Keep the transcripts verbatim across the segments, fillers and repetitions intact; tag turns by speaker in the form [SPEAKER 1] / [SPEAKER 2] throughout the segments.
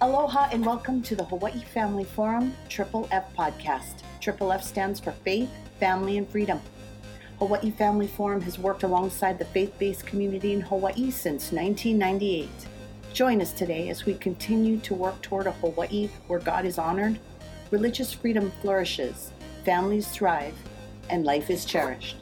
[SPEAKER 1] Aloha and welcome to the Hawaii Family Forum Triple F podcast. Triple F stands for Faith, Family, and Freedom. Hawaii Family Forum has worked alongside the faith-based community in Hawaii since nineteen ninety-eight. Join us today as we continue to work toward a Hawaii where God is honored, religious freedom flourishes, families thrive, and life is cherished.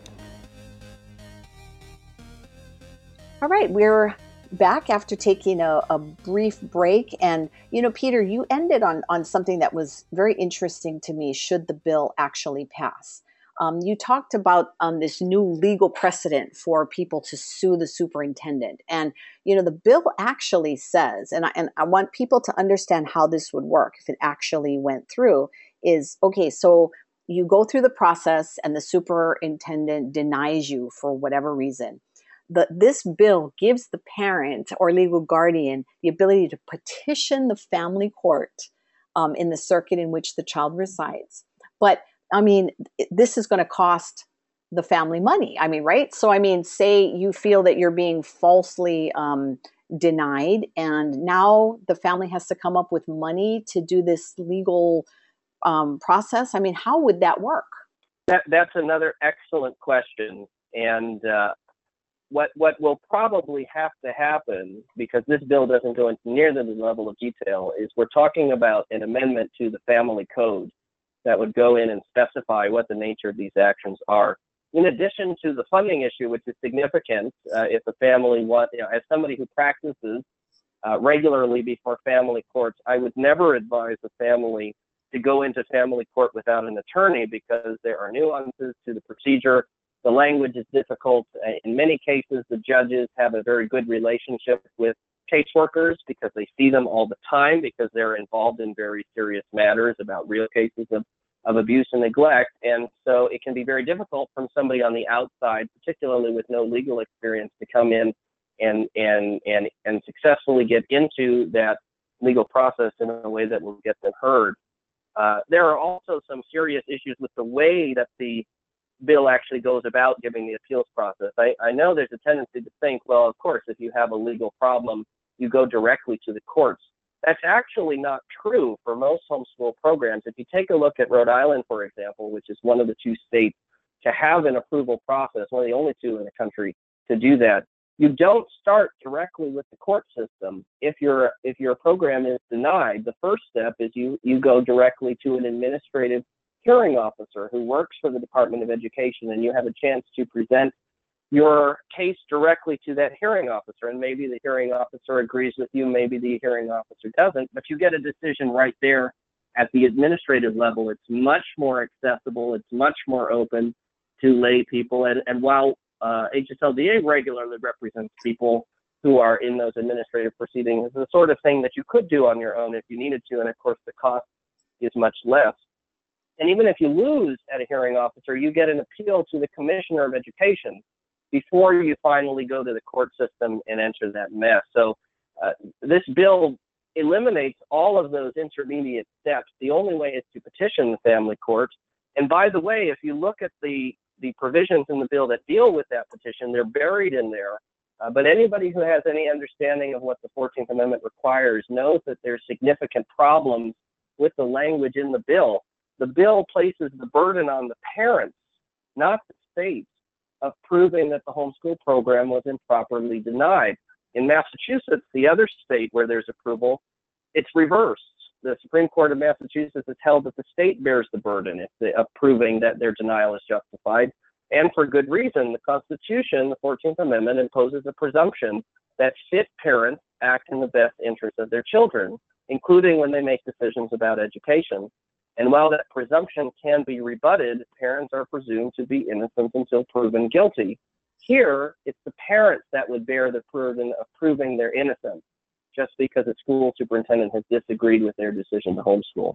[SPEAKER 2] All right, we're back after taking a, a brief break. And, you know, Peter, you ended on, on something that was very interesting to me, should the bill actually pass. Um, you talked about um, this new legal precedent for people to sue the superintendent. And, you know, the bill actually says, and I, and I want people to understand how this would work if it actually went through, is, okay, so you go through the process and the superintendent denies you for whatever reason. The, this bill gives the parent or legal guardian the ability to petition the family court um, in the circuit in which the child resides. But, I mean, this is going to cost the family money. I mean, right? So, I mean, say you feel that you're being falsely um, denied, and now the family has to come up with money to do this legal um, process. I mean, how would that work?
[SPEAKER 3] That, that's another excellent question. And uh, What what will probably have to happen, because this bill doesn't go into near the level of detail, is we're talking about an amendment to the family code that would go in and specify what the nature of these actions are. In addition to the funding issue, which is significant, uh, if a family want, you know, as somebody who practices uh, regularly before family courts, I would never advise a family to go into family court without an attorney, because there are nuances to the procedure. The language is difficult. In many cases, the judges have a very good relationship with caseworkers because they see them all the time, because they're involved in very serious matters about real cases of, of abuse and neglect. And so it can be very difficult from somebody on the outside, particularly with no legal experience, to come in and and and and successfully get into that legal process in a way that will get them heard. Uh, there are also some serious issues with the way that the bill actually goes about giving the appeals process. I, I know there's a tendency to think, well, of course, if you have a legal problem, you go directly to the courts. That's actually not true for most homeschool programs. If you take a look at Rhode Island, for example, which is one of the two states to have an approval process, one of the only two in the country to do that, you don't start directly with the court system. If your if your program is denied, the first step is you you go directly to an administrative hearing officer who works for the Department of Education, and you have a chance to present your case directly to that hearing officer. And maybe the hearing officer agrees with you, maybe the hearing officer doesn't, but you get a decision right there at the administrative level. It's much more accessible, it's much more open to lay people. And, and while uh, H S L D A regularly represents people who are in those administrative proceedings, it's the sort of thing that you could do on your own if you needed to, and of course the cost is much less. And even if you lose at a hearing officer, you get an appeal to the Commissioner of Education before you finally go to the court system and enter that mess. So uh, this bill eliminates all of those intermediate steps. The only way is to petition the family court. And by the way, if you look at the, the provisions in the bill that deal with that petition, they're buried in there. Uh, but anybody who has any understanding of what the fourteenth Amendment requires knows that there's significant problems with the language in the bill. The bill places the burden on the parents, not the states, of proving that the homeschool program was improperly denied. In Massachusetts, the other state where there's approval, it's reversed. The Supreme Court of Massachusetts has held that the state bears the burden of proving that their denial is justified, and for good reason. The Constitution, the fourteenth Amendment, imposes a presumption that fit parents act in the best interest of their children, including when they make decisions about education. And while that presumption can be rebutted, parents are presumed to be innocent until proven guilty. Here, it's the parents that would bear the burden of proving their innocence, just because a school superintendent has disagreed with their decision to homeschool.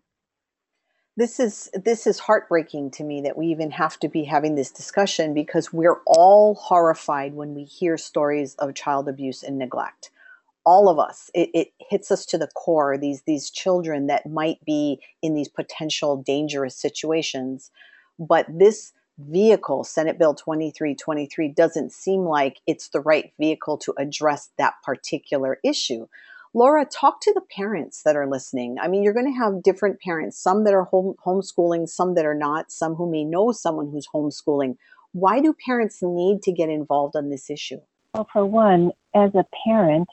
[SPEAKER 2] This is this is heartbreaking to me that we even have to be having this discussion, because we're all horrified when we hear stories of child abuse and neglect. All of us, it, it hits us to the core, these, these children that might be in these potential dangerous situations. But this vehicle, Senate Bill twenty-three twenty-three, doesn't seem like it's the right vehicle to address that particular issue. Laura, talk to the parents that are listening. I mean, you're going to have different parents, some that are home, homeschooling, some that are not, some who may know someone who's homeschooling. Why do parents need to get involved on this issue?
[SPEAKER 4] Well, for one, as a parent,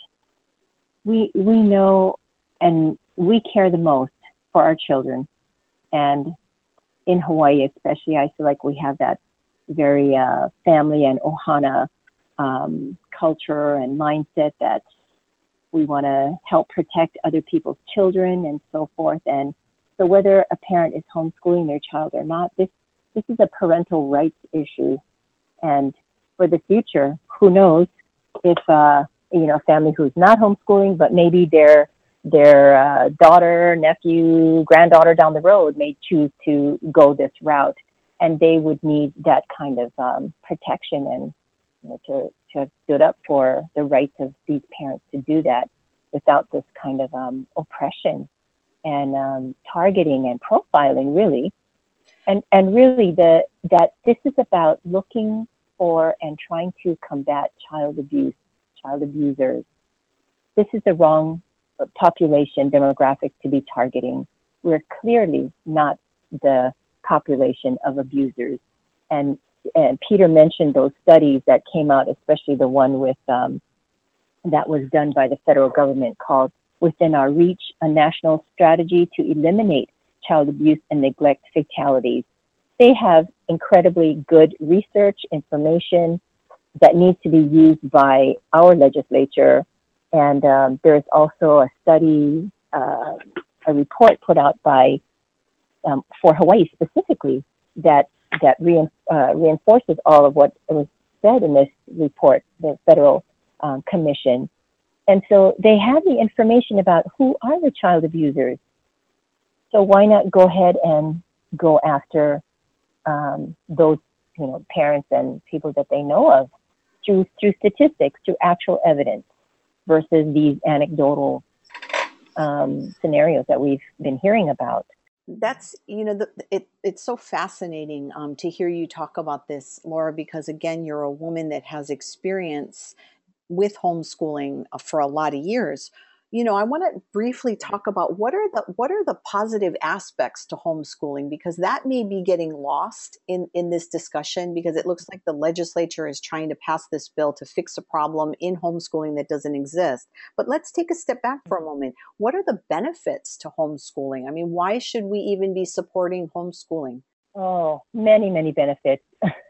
[SPEAKER 4] we we know and we care the most for our children. And in Hawaii especially, I feel like we have that very uh, family and ohana um, culture and mindset that we want to help protect other people's children and so forth. And so whether a parent is homeschooling their child or not, this this is a parental rights issue. And for the future, who knows if, uh, you know, a family who's not homeschooling, but maybe their their uh, daughter, nephew, granddaughter down the road may choose to go this route, and they would need that kind of um, protection and, you know, to, to have stood up for the rights of these parents to do that without this kind of um, oppression and um, targeting and profiling, really. And and really, the that this is about looking for and trying to combat child abuse, child abusers. This is the wrong population demographic to be targeting. We're clearly not the population of abusers. And, and Peter mentioned those studies that came out, especially the one with um, that was done by the federal government called Within Our Reach, a National Strategy to Eliminate Child Abuse and Neglect Fatalities. They have incredibly good research information that needs to be used by our legislature. And um, there's also a study, uh, a report put out by, um, for Hawaii specifically, that that rein, uh, reinforces all of what was said in this report, the federal um, commission. And so they have the information about who are the child abusers. So why not go ahead and go after um, those, you know, parents and people that they know of through through statistics, through actual evidence, versus these anecdotal um, scenarios that we've been hearing about.
[SPEAKER 2] That's, you know, the, it, it's so fascinating um, to hear you talk about this, Laura, because again, you're a woman that has experience with homeschooling for a lot of years. You know, I want to briefly talk about what are the what are the positive aspects to homeschooling, because that may be getting lost in, in this discussion, because it looks like the legislature is trying to pass this bill to fix a problem in homeschooling that doesn't exist. But let's take a step back for a moment. What are the benefits to homeschooling? I mean, why should we even be supporting homeschooling?
[SPEAKER 4] Oh, many, many benefits.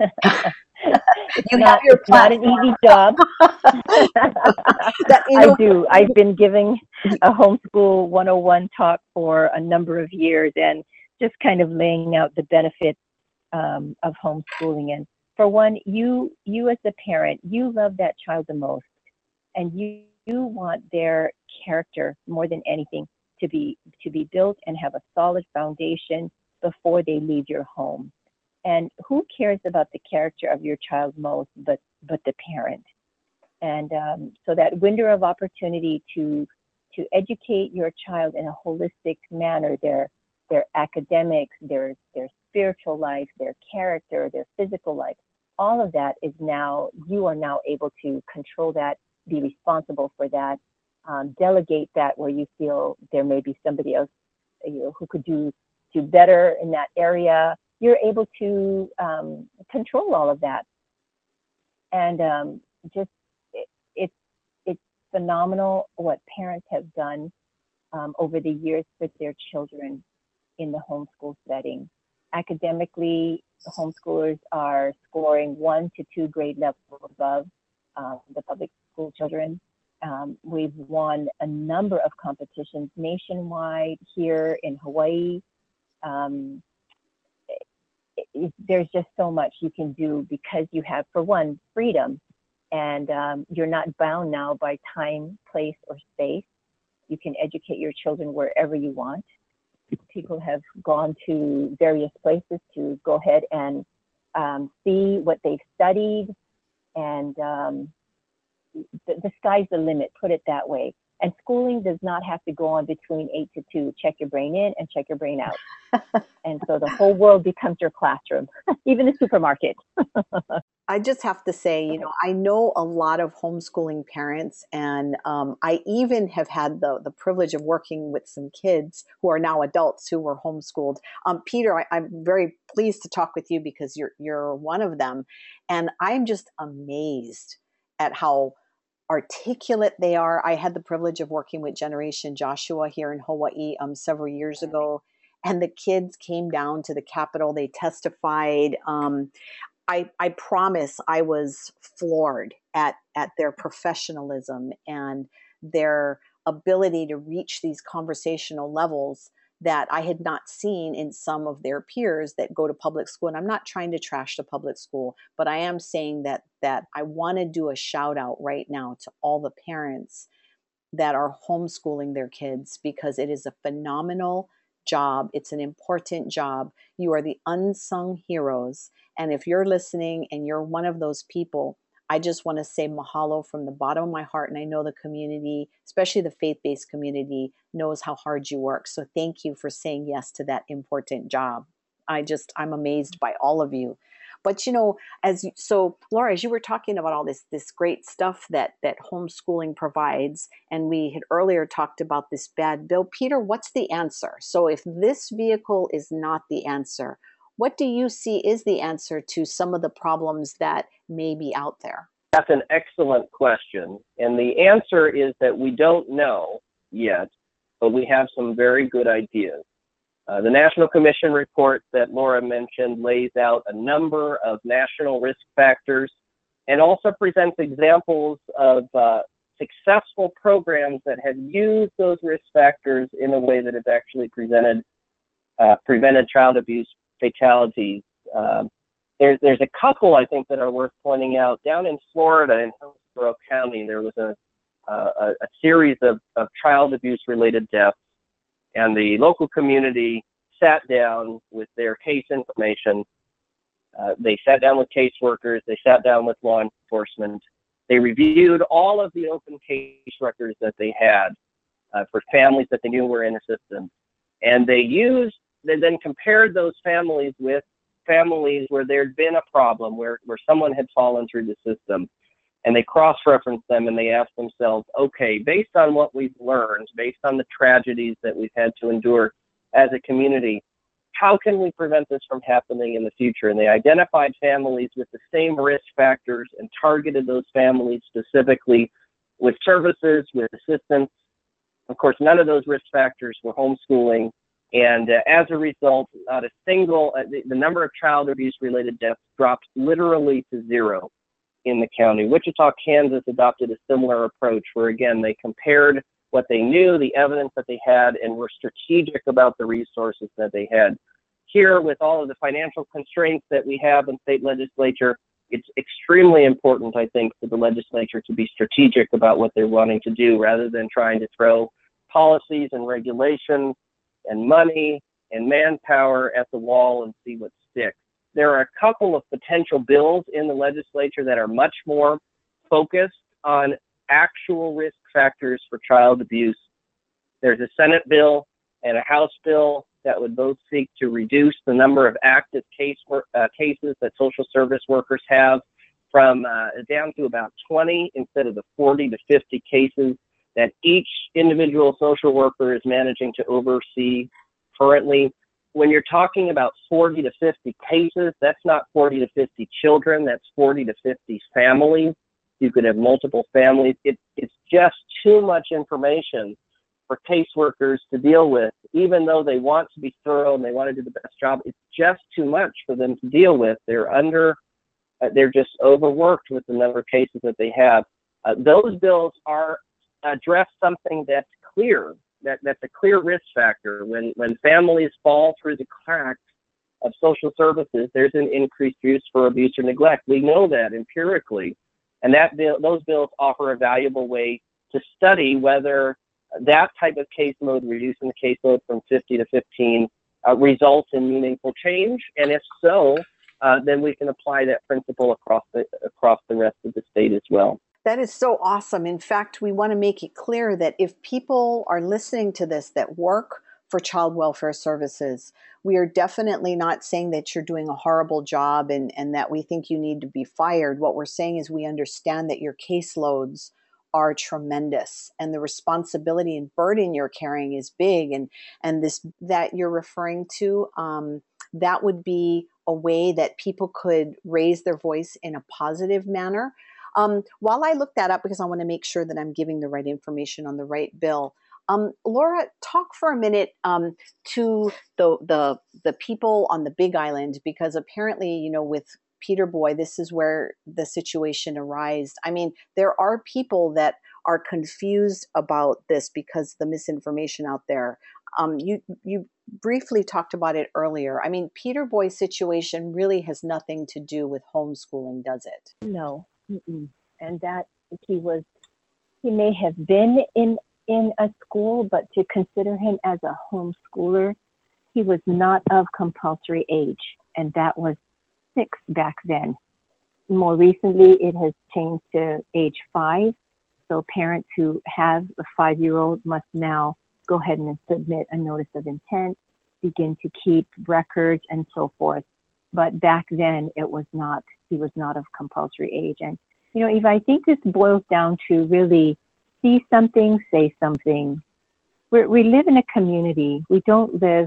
[SPEAKER 4] It's
[SPEAKER 2] You
[SPEAKER 4] not,
[SPEAKER 2] have your
[SPEAKER 4] it's not an easy job.
[SPEAKER 2] That, you know,
[SPEAKER 4] I do. I've been giving a homeschool one oh one talk for a number of years and just kind of laying out the benefits um, of homeschooling. And for one, you you as the parent, you love that child the most, and you, you want their character more than anything to be to be built and have a solid foundation before they leave your home. And who cares about the character of your child most but but the parent? And um, so that window of opportunity to to educate your child in a holistic manner, their their academics, their their spiritual life, their character, their physical life, all of that is now, you are now able to control that, be responsible for that, um, delegate that where you feel there may be somebody else, you know, who could do do better in that area. You're able to um, control all of that. And um, just, it, it's, it's phenomenal what parents have done um, over the years with their children in the homeschool setting. Academically, the homeschoolers are scoring one to two grade levels above uh, the public school children. Um, we've won a number of competitions nationwide, here in Hawaii. Um, it, there's just so much you can do because you have, for one, freedom, and um, you're not bound now by time, place, or space. You can educate your children wherever you want. People have gone to various places to go ahead and um, see what they've studied, and um, the, the sky's the limit, put it that way. And schooling does not have to go on between eight to two. Check your brain in and check your brain out. And so the whole world becomes your classroom, even the supermarket.
[SPEAKER 2] I just have to say, you know, I know a lot of homeschooling parents, and um, I even have had the the privilege of working with some kids who are now adults who were homeschooled. Um, Peter, I, I'm very pleased to talk with you because you're you're one of them, and I'm just amazed at how articulate they are. I had the privilege of working with Generation Joshua here in Hawaii um, several years ago, and the kids came down to the Capitol. They testified. Um, I, I promise I was floored at, at their professionalism and their ability to reach these conversational levels that I had not seen in some of their peers that go to public school. And I'm not trying to trash the public school, but I am saying that that I want to do a shout out right now to all the parents that are homeschooling their kids, because it is a phenomenal job. It's an important job. You are the unsung heroes. And if you're listening and you're one of those people, I just want to say mahalo from the bottom of my heart. And I know the community, especially the faith-based community, knows how hard you work. So thank you for saying yes to that important job. I just, I'm amazed by all of you. But, you know, as you, so Laura, as you were talking about all this, this great stuff that, that homeschooling provides, and we had earlier talked about this bad bill, Peter, what's the answer? So if this vehicle is not the answer, what do you see is the answer to some of the problems that may be out there?
[SPEAKER 3] That's an excellent question. And the answer is that we don't know yet, but we have some very good ideas. Uh, the National Commission report that Laura mentioned lays out a number of national risk factors and also presents examples of uh, successful programs that have used those risk factors in a way that has actually presented, uh, prevented child abuse fatalities. Um, there's, there's a couple, I think, that are worth pointing out. Down in Florida, in Hillsborough County, there was a, uh, a series of, of child abuse-related deaths, and the local community sat down with their case information. Uh, they sat down with caseworkers. They sat down with law enforcement. They reviewed all of the open case records that they had uh, for families that they knew were in the system. And they used, they then compared those families with families where there'd been a problem, where, where someone had fallen through the system. And they cross-referenced them and they asked themselves, okay, based on what we've learned, based on the tragedies that we've had to endure as a community, how can we prevent this from happening in the future? And they identified families with the same risk factors and targeted those families specifically with services, with assistance. Of course, none of those risk factors were homeschooling. And uh, as a result, not a single, uh, the, the number of child abuse-related deaths dropped literally to zero in the county. Wichita, Kansas adopted a similar approach where, again, they compared what they knew, the evidence that they had, and were strategic about the resources that they had. Here, with all of the financial constraints that we have in state legislature, it's extremely important, I think, for the legislature to be strategic about what they're wanting to do rather than trying to throw policies and regulations and money and manpower at the wall and see what sticks. There are a couple of potential bills in the legislature that are much more focused on actual risk factors for child abuse. There's a Senate bill and a House bill that would both seek to reduce the number of active case uh, cases that social service workers have from uh, down to about twenty instead of the forty to fifty cases that each individual social worker is managing to oversee currently. When you're talking about forty to fifty cases, that's not forty to fifty children, that's forty to fifty families. You could have multiple families. It, it's just too much information for caseworkers to deal with, even though they want to be thorough and they want to do the best job. It's just too much for them to deal with. They're under, uh, they're just overworked with the number of cases that they have. Uh, those bills are address something that's clear. That, that's a clear risk factor. When, when families fall through the cracks of social services, there's an increased use for abuse or neglect. We know that empirically. And that bill, those bills offer a valuable way to study whether that type of caseload, reducing the caseload from fifty to fifteen, uh, results in meaningful change. And if so, uh, then we can apply that principle across the, across the rest of the state as well.
[SPEAKER 2] That is so awesome. In fact, we want to make it clear that if people are listening to this that work for child welfare services, we are definitely not saying that you're doing a horrible job and, and that we think you need to be fired. What we're saying is we understand that your caseloads are tremendous and the responsibility and burden you're carrying is big. And, and this that you're referring to, um, that would be a way that people could raise their voice in a positive manner. Um, while I look that up, because I want to make sure that I'm giving the right information on the right bill, um, Laura, talk for a minute um, to the, the the people on the Big Island, because apparently, you know, with Peter Boy, this is where the situation arose. I mean, there are people that are confused about this because the misinformation out there. Um, you you briefly talked about it earlier. I mean, Peter Boy's situation really has nothing to do with homeschooling, does it?
[SPEAKER 4] No. Mm-mm. And that he was, he may have been in in a school, but to consider him as a homeschooler, he was not of compulsory age, and that was six back then. More recently, it has changed to age five. So parents who have a five-year-old must now go ahead and submit a notice of intent, begin to keep records, and so forth. But back then, it was not. He was not of compulsory age. And, you know, Eva, I think this boils down to really see something, say something. We're, we live in a community. We don't live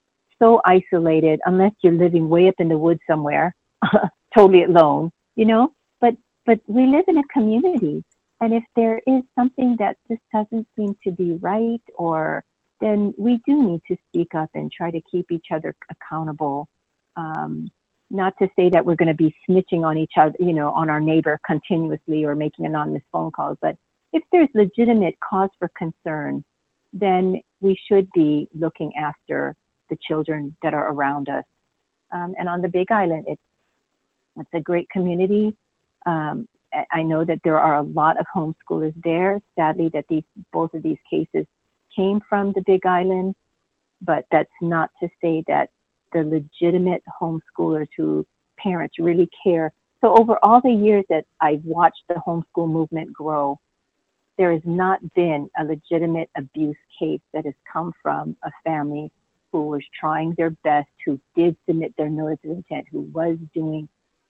[SPEAKER 4] so isolated unless you're living way up in the woods somewhere, totally alone, you know. But, but we live in a community. And if there is something that just doesn't seem to be right, or then we do need to speak up and try to keep each other accountable. Um, Not to say that we're going to be snitching on each other, you know, on our neighbor continuously or making anonymous phone calls. But if there's legitimate cause for concern, then we should be looking after the children that are around us. Um, and on the Big Island, it's, it's a great community. Um, I know that there are a lot of homeschoolers there. Sadly, that these both of these cases came from the Big Island, but that's not to say that the legitimate homeschoolers who parents really care. So over all the years that I've watched the homeschool movement grow, there has not been a legitimate abuse case that has come from a family who was trying their best, who did submit their notice of intent, who was doing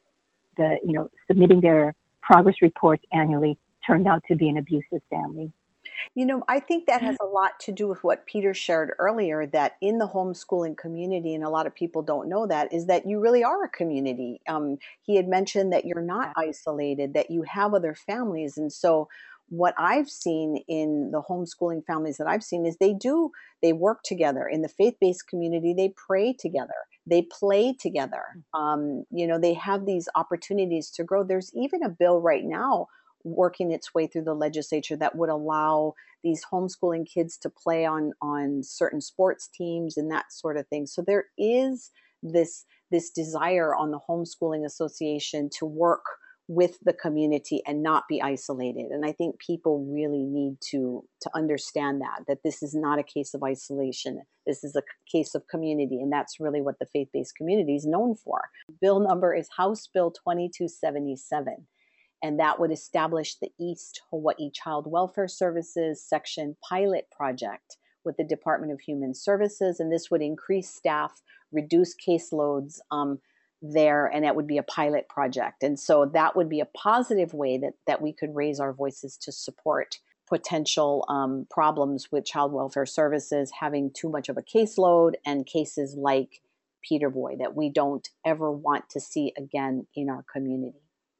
[SPEAKER 4] the, you know, submitting their progress reports annually, turned out to be an abusive family.
[SPEAKER 2] You know, I think that has a lot to do with what Peter shared earlier, that in the homeschooling community, and a lot of people don't know that, is that you really are a community. Um, he had mentioned that you're not isolated, that you have other families. And so what I've seen in the homeschooling families that I've seen is they do, they work together. In the faith-based community, they pray together. They play together. Um, you know, they have these opportunities to grow. There's even a bill right now working its way through the legislature that would allow these homeschooling kids to play on on certain sports teams and that sort of thing. So there is this this desire on the Homeschooling Association to work with the community and not be isolated. And I think people really need to to understand that that this is not a case of isolation. This is a case of community, and that's really what the faith-based community is known for. Bill number is House Bill twenty-two seventy-seven. And that would establish the East Hawaii Child Welfare Services Section Pilot Project with the Department of Human Services. And this would increase staff, reduce caseloads um, there, and it would be a pilot project. And so that would be a positive way that, that we could raise our voices to support potential um, problems with child welfare services, having too much of a caseload, and cases like Peter Boy that we don't ever want to see again in our community.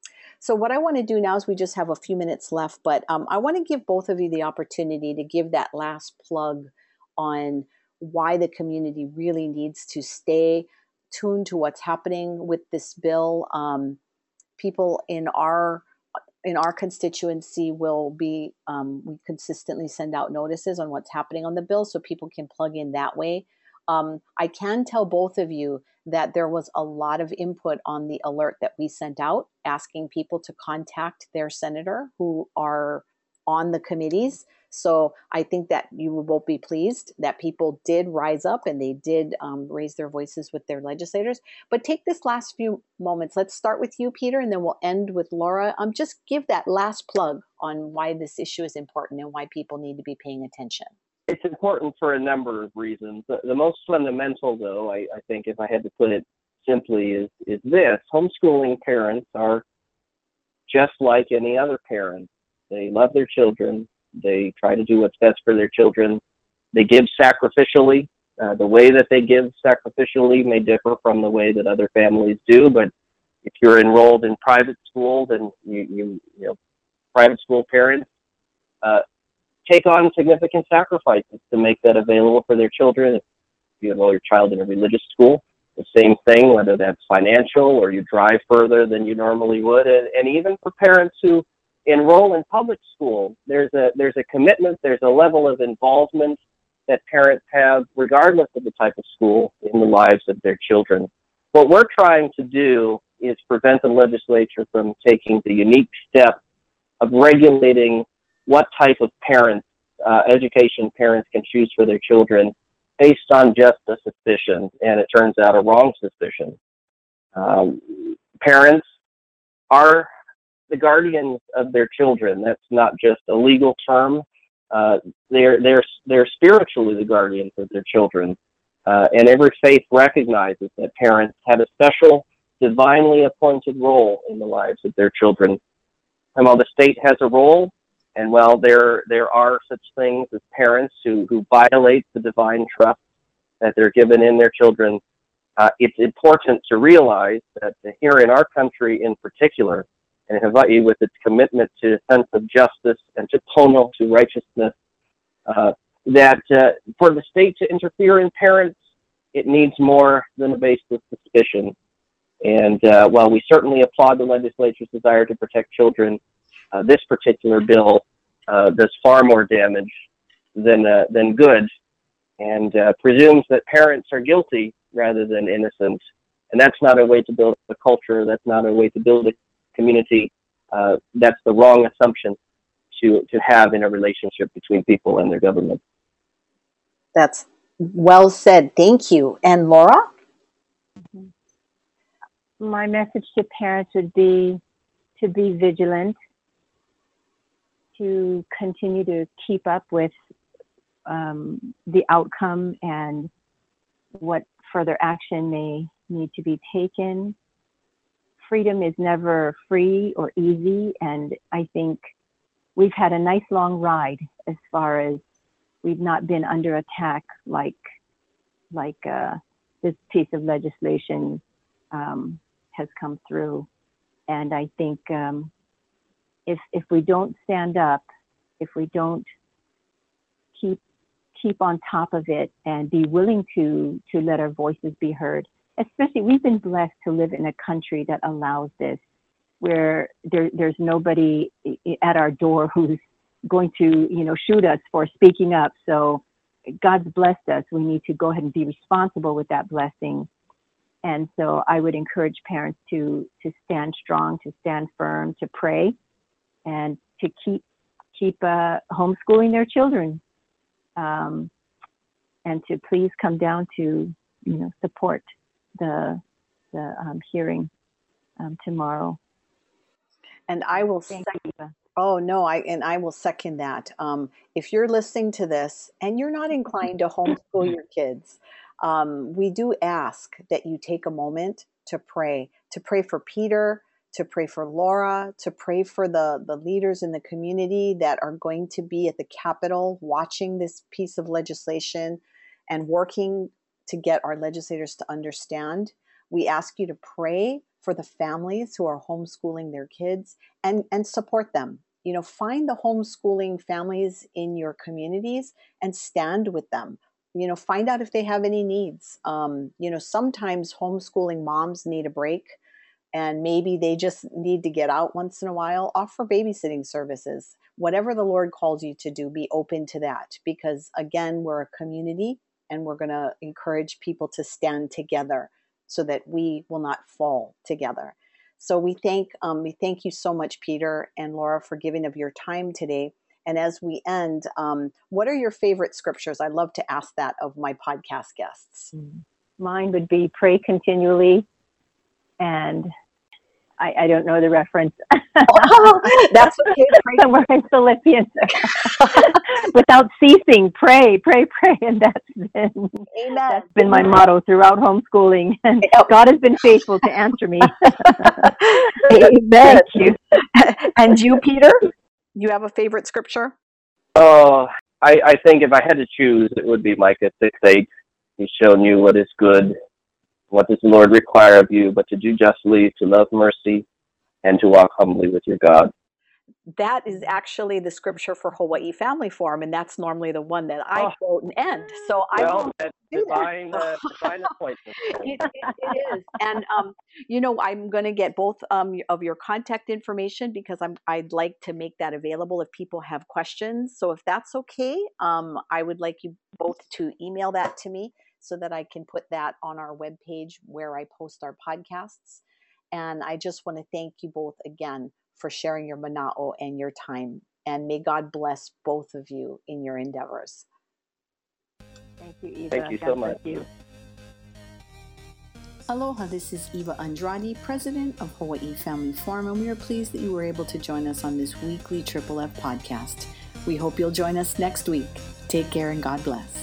[SPEAKER 2] So what I want to do now is we just have a few minutes left, but um, I want to give both of you the opportunity to give that last plug on why the community really needs to stay tuned to what's happening with this bill. Um, people in our in our constituency will be, um, we consistently send out notices on what's happening on the bill so people can plug in that way. Um, I can tell both of you that there was a lot of input on the alert that we sent out, asking people to contact their senator who are on the committees. So I think that you will both be pleased that people did rise up and they did um, raise their voices with their legislators. But take this last few moments. Let's start with you, Peter, and then we'll end with Laura. Um, just give that last plug on why this issue is important and why people need to be paying attention.
[SPEAKER 3] It's important for a number of reasons. The, the most fundamental, though, I, I think, if I had to put it simply, is, is this. Homeschooling parents are just like any other parent. They love their children. They try to do what's best for their children. They give sacrificially. Uh, the way that they give sacrificially may differ from the way that other families do, but if you're enrolled in private school, then you, you, you know, private school parents uh, take on significant sacrifices to make that available for their children. If you enroll your child in a religious school, the same thing, whether that's financial or you drive further than you normally would. And, and even for parents who enroll in public school, there's a there's a commitment, there's a level of involvement that parents have, regardless of the type of school, in the lives of their children. What we're trying to do is prevent the legislature from taking the unique step of regulating what type of parents, uh, education parents can choose for their children based on just a suspicion, and it turns out a wrong suspicion. Um, parents are the guardians of their children. That's not just a legal term. Uh, they're they're they're spiritually the guardians of their children, uh, and every faith recognizes that parents have a special, divinely appointed role in the lives of their children. And while the state has a role, and while there there are such things as parents who who violate the divine trust that they're given in their children, uh, it's important to realize that here in our country in particular, and Hawaii, with its commitment to a sense of justice and to pono, to righteousness, uh, that uh, for the state to interfere in parents, it needs more than a baseless suspicion. And uh, while we certainly applaud the legislature's desire to protect children, uh, this particular bill uh, does far more damage than uh, than good, and uh, presumes that parents are guilty rather than innocent. And that's not a way to build a culture. That's not a way to build a community. Uh, that's the wrong assumption to to have in a relationship between people and their government.
[SPEAKER 2] That's well said. Thank you. And Laura?
[SPEAKER 4] My message to parents would be to be vigilant, to continue to keep up with um, the outcome and what further action may need to be taken. Freedom is never free or easy, and I think we've had a nice long ride as far as we've not been under attack like like uh, this piece of legislation um, has come through. And I think um, if if we don't stand up, if we don't keep keep on top of it and be willing to to let our voices be heard, especially we've been blessed to live in a country that allows this, where there, there's nobody at our door who's going to, you know, shoot us for speaking up. So God's blessed us. We need to go ahead and be responsible with that blessing. And so I would encourage parents to to stand strong, to stand firm, to pray, and to keep keep uh, homeschooling their children, um, and to please come down to, you know, support the the um, hearing um, tomorrow.
[SPEAKER 2] And I will
[SPEAKER 4] Thank
[SPEAKER 2] second,
[SPEAKER 4] you.
[SPEAKER 2] oh no, I and I will second that. Um, if you're listening to this and you're not inclined to homeschool your kids, um, we do ask that you take a moment to pray, to pray for Peter, to pray for Laura, to pray for the, the leaders in the community that are going to be at the Capitol watching this piece of legislation and working to get our legislators to understand. We ask you to pray for the families who are homeschooling their kids and, and support them. You know, find the homeschooling families in your communities and stand with them. You know, find out if they have any needs. Um, you know, sometimes homeschooling moms need a break and maybe they just need to get out once in a while. Offer babysitting services. Whatever the Lord calls you to do, be open to that, because again, we're a community and we're going to encourage people to stand together so that we will not fall together. So we thank um, we thank you so much, Peter and Laura, for giving of your time today. And as we end, um, what are your favorite scriptures? I love to ask that of my podcast guests.
[SPEAKER 4] Mine would be pray continually, and I, I don't know the reference.
[SPEAKER 2] Oh, that's okay.
[SPEAKER 4] Somewhere in Philippians. Without ceasing, pray, pray, pray, and that's been
[SPEAKER 2] Amen.
[SPEAKER 4] That's been my motto throughout homeschooling, and God has been faithful to answer me.
[SPEAKER 2] Amen.
[SPEAKER 4] Thank you.
[SPEAKER 2] And you, Peter? You have a favorite scripture?
[SPEAKER 3] Oh, I, I think if I had to choose, it would be Micah six eight. He's shown you what is good, what does the Lord require of you, but to do justly, to love mercy, and to walk humbly with your God.
[SPEAKER 2] That is actually the scripture for Hawaii Family Forum, and that's normally the one that I
[SPEAKER 3] Oh.
[SPEAKER 2] quote and end. So I
[SPEAKER 3] Well,
[SPEAKER 2] won't
[SPEAKER 3] that's
[SPEAKER 2] do
[SPEAKER 3] divine,
[SPEAKER 2] that.
[SPEAKER 3] uh, divine appointment.
[SPEAKER 2] it, it, it is, and um, you know, I'm going to get both um of your contact information because I'm I'd like to make that available if people have questions. So if that's okay, um, I would like you both to email that to me so that I can put that on our webpage where I post our podcasts. And I just want to thank you both again for sharing your mana'o and your time. And may God bless both of you in your endeavors.
[SPEAKER 4] Thank you, Eva.
[SPEAKER 3] Thank you
[SPEAKER 4] God
[SPEAKER 3] so
[SPEAKER 4] bless
[SPEAKER 3] much.
[SPEAKER 4] you.
[SPEAKER 1] Aloha, this is Eva Andrade, President of Hawaii Family Forum, and we are pleased that you were able to join us on this weekly Triple F podcast. We hope you'll join us next week. Take care and God bless.